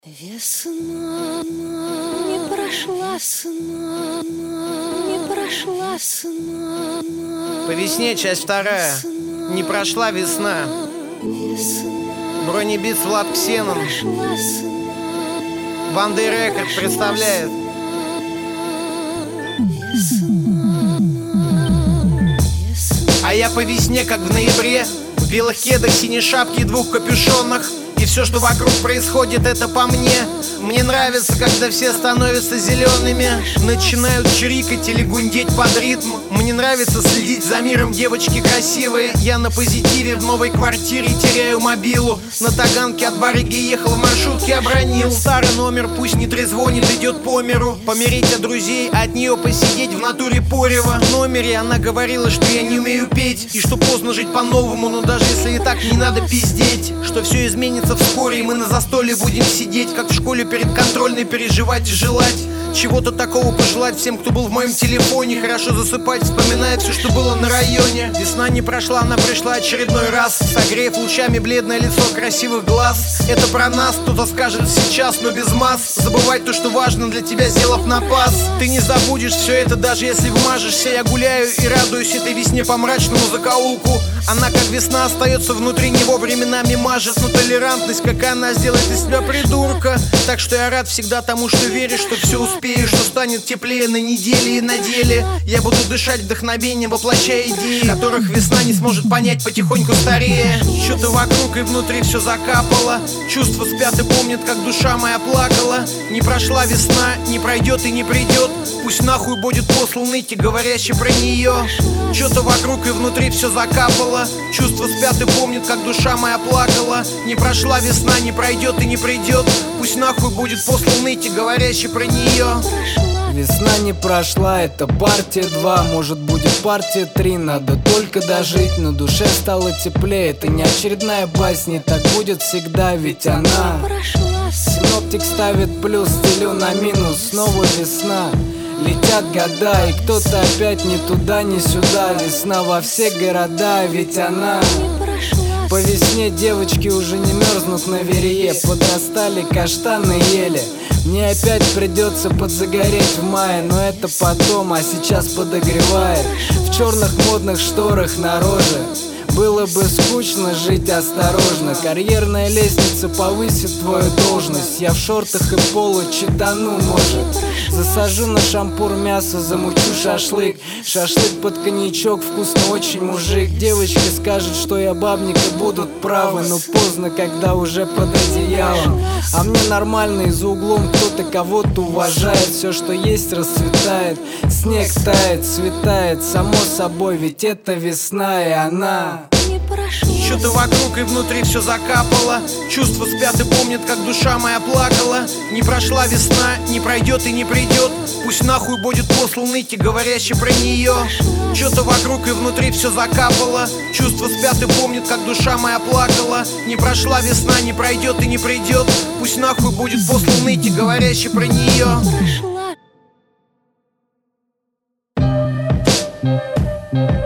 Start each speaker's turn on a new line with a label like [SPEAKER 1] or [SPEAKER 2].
[SPEAKER 1] Весна не прошла сна, не прошла сна.
[SPEAKER 2] По весне, часть вторая. Не прошла весна. Бронебит Влад Ксенон. Ванда Рекорд представляет. А я по весне, как в ноябре, в белых кедах, синей шапке и двух капюшонах. И все, что вокруг происходит, это по мне. Мне нравится, когда все становятся зелеными, начинают чирикать или гундеть под ритм. Мне нравится следить за миром, девочки красивые. Я на позитиве в новой квартире теряю мобилу. На Таганке от барыги ехал, в маршрутке обронил. Старый номер пусть не трезвонит, идет по миру. Помереть от друзей, а от нее посидеть в натуре порева. В номере она говорила, что я не умею петь, и что поздно жить по-новому, но даже если и так, не надо пиздеть. Что все изменится вскоре, и мы на застолье будем сидеть, как в школе перед контрольной, переживать и желать чего-то такого, пожелать всем, кто был в моем телефоне. Хорошо засыпать, вспоминая все, что было на районе. Весна не прошла, она пришла очередной раз, согреев лучами бледное лицо красивых глаз. Это про нас, кто-то скажет сейчас, но без масс. Забывать то, что важно для тебя, сделав напас. Ты не забудешь все это, даже если вмажешься. Я гуляю и радуюсь этой весне по мрачному закоулку. Она, как весна, остается внутри него, временами мажет. Но толерантность, как она, сделает из тебя придурка. Так что я рад всегда тому, что веришь, что все успеешь, что станет теплее на неделе и на деле. Я буду дышать вдохновением, воплощая идеи, которых весна не сможет понять, потихоньку старея. Что-то вокруг и внутри все закапало. Чувства спят и помнят, как душа моя плакала. Не прошла весна, не пройдет и не придет. Пусть нахуй будет послан ныть, говорящий про нее. Что-то вокруг и внутри все закапало. Чувства спят и помнят, как душа моя плакала. Не прошла весна, не пройдет и не придет. Пусть нахуй будет послан ныть, говорящий про нее.
[SPEAKER 3] Весна не прошла, это партия 2, может будет партия 3. Надо только дожить, на душе стало теплее. Это не очередная басня, так будет всегда, ведь она. Синоптик ставит плюс, стелю на минус, снова весна. Летят года, и кто-то опять ни туда, ни сюда. Весна во все города, ведь она. По весне девочки уже не мерзнут на верее. Подрастали каштаны ели. Мне опять придется подзагореть в мае, но это потом, а сейчас подогревает. В черных модных шторах на роже. Было бы скучно жить осторожно. Карьерная лестница повысит твою должность. Я в шортах и поло читану, может. Засажу на шампур мясо, замучу шашлык. Шашлык под коньячок, вкусно очень, мужик. Девочки скажут, что я бабник, и будут правы. Но поздно, когда уже под одеялом. А мне нормально, и за углом кто-то кого-то уважает. Все, что есть, расцветает. Снег тает, цветает, само собой, ведь это весна, и она.
[SPEAKER 2] Что-то вокруг и внутри все закапало. Чувства спят и помнят, как душа моя плакала. Не прошла весна, не пройдет и не придет. Пусть нахуй будет послан ныть, говорящий про нее. Что-то вокруг и внутри все закапало. Чувства спят и помнят, как душа моя плакала. Не прошла весна, не пройдет и не придет. Пусть нахуй будет послан ныть, говорящий про нее.